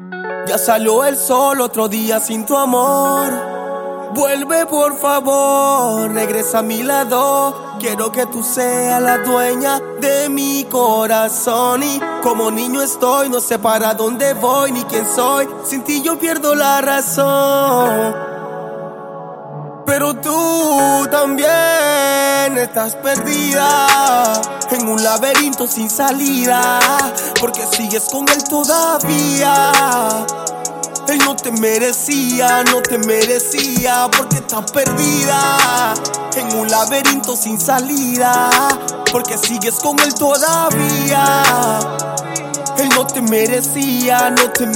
Ya salió el sol, otro día sin tu amor. Vuelve por favor, regresa a mi lado. Quiero que tú seas la dueña de mi corazón. Y como niño estoy, no sé para dónde voy ni quién soy. Sin ti yo pierdo la razón. Pero tú también estás perdida en un laberinto sin salida, porque sigues con él todavía. Él no te merecía, porque estás perdida en un laberinto sin salida, porque sigues con él todavía. Él no te merecía,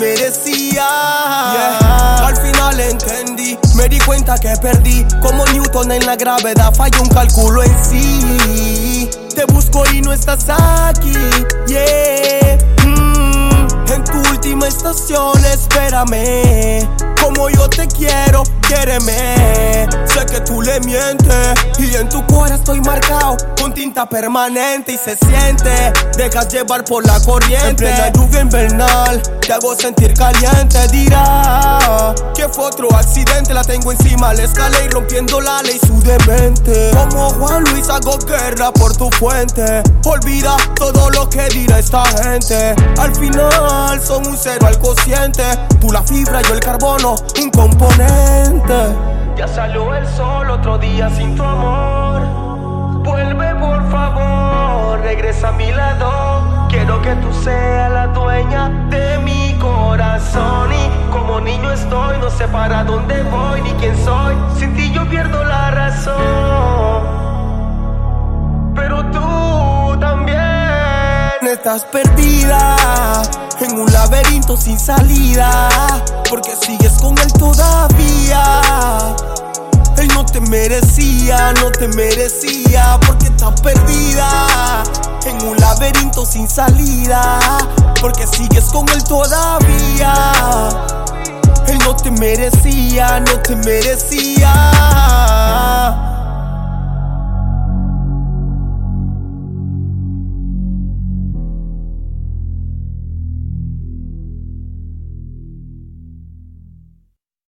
yeah. Al final entendí, me di cuenta que perdí. Como Newton en la gravedad, falló un cálculo en sí. Te busco y no estás aquí, yeah. En tu última estación, espérame. Como yo te quiero, quiéreme. Sé que tú le mientes y en tu cuerpo estoy marcado con tinta permanente y se siente. Dejas llevar por la corriente. En plena lluvia invernal te hago sentir caliente. Dirá que fue otro accidente. La tengo encima, la escalé y rompiendo la ley su demente. Como Juan Luis hago guerra por tu fuente. Olvida todo lo que dirá esta gente. Al final son un cero al cociente. Tú la fibra, yo el carbono, un componente. Ya salió el sol, otro día sin tu amor. Vuelve por favor, regresa a mi lado. Quiero que tú seas la dueña de mi corazón. Y como niño estoy, no sé para dónde voy ni quién soy. Sin ti yo pierdo la razón. Pero tú también estás perdida en un laberinto sin salida, porque sigues con él todavía. Él no te merecía, porque estás perdida en un laberinto sin salida, porque sigues con él todavía. Él no te merecía,